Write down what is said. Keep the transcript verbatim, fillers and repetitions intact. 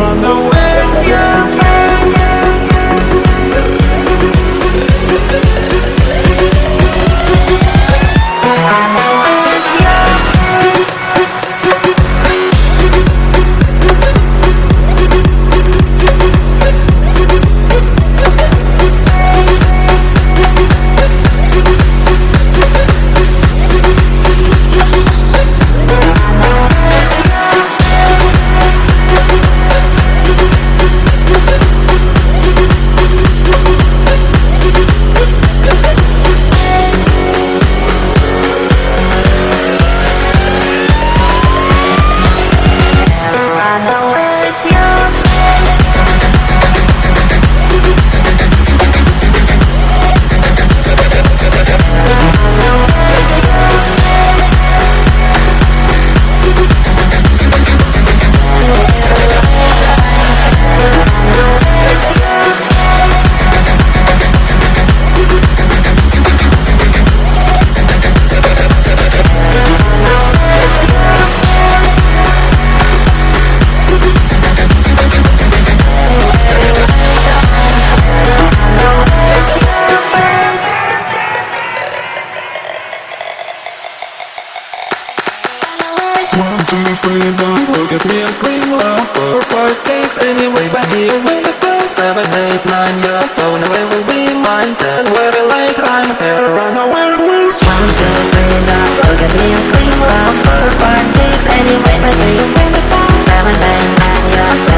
run the world's your friend. Run the world's your friend. One, two, three, don't look at me and scream loud. Four, five, six, anyway, back here with the five, seven, eight, nine, yeah, so anyway will be mine. Ten, very late, I'm here, run away, One, will two, three, don't look at me and scream loud. Four, five, six, anyway, but do you win the five, seven, eight, nine, yeah, so